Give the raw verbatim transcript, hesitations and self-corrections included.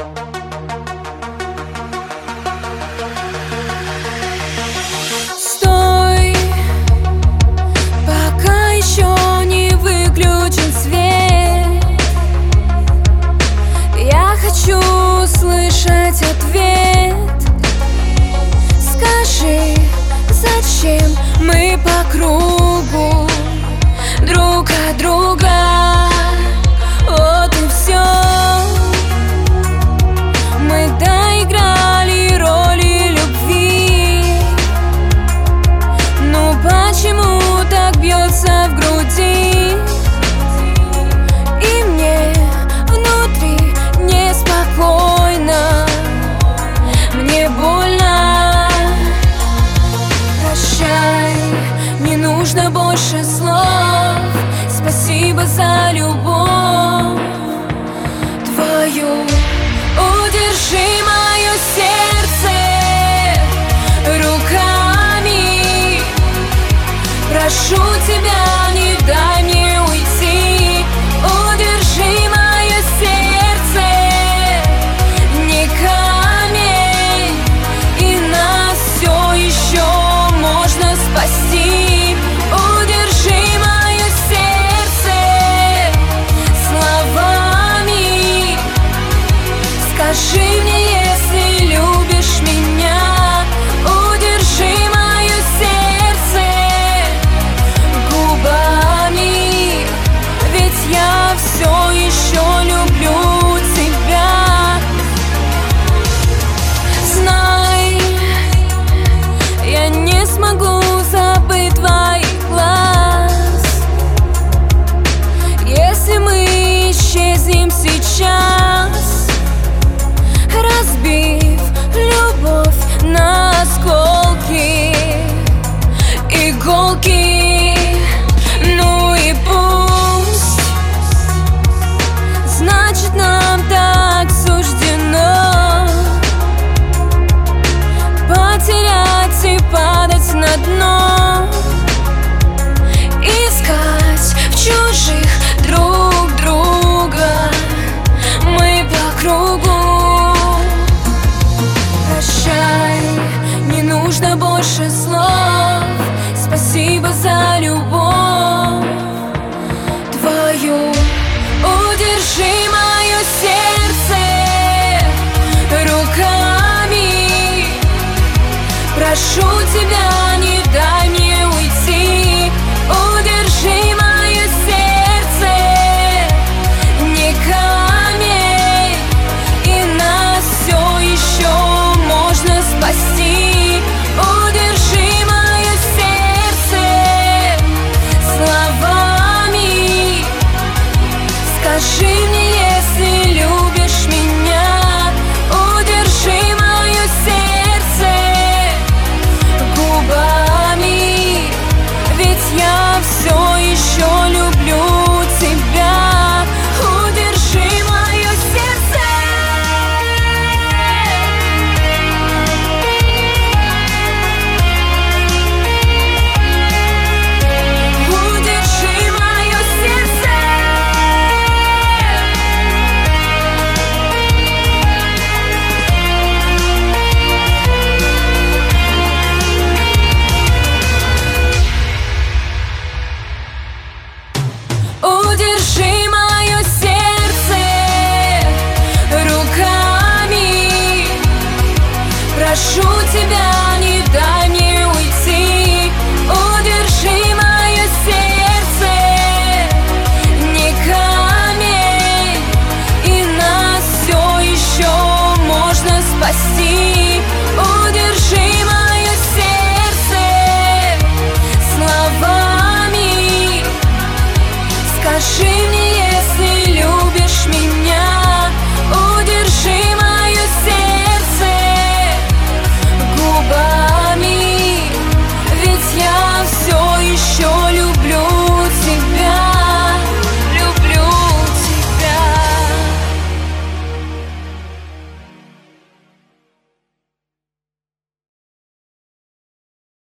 Стой, пока еще не выключен свет. Я хочу услышать ответ. Скажи, зачем мы по кругу друг от друга? Вот и все. Мы доиграли роли любви. Ну почему так бьется в груди? И мне внутри неспокойно, мне больно. Прощай, не нужно больше слов. Спасибо за любовь твою. Удержи мое сердце руками. Прошу тебя, не дай мне уйти. Удержи мое сердце, не камень, и нас все еще можно спасти. Удержи мое сердце словами. Скажи мне, если любишь меня. Удержи мое сердце губами, ведь я все еще люблю тебя. Знай, я не смогу забыть твоих глаз, если мы исчезнем сейчас, разбив любовь на осколки, иголки. Ну и пусть, значит, нам так суждено потерять и падать на дно, искать в чужих друг друга. Мы по кругу. Прощай, не нужно больше слов. Спасибо за любовь твою. Удержи мое сердце руками. Прошу тебя, не дай мне уйти. Удержи мое сердце, не камень, и нас все еще можно спасти. Удержи мое сердце словами. Скажи мне, если любишь меня. Удержи мое сердце губами, ведь я все еще люблю тебя. Удержи мое сердце. Удержи мое сердце. Удержи мое сердце руками. Прошу тебя,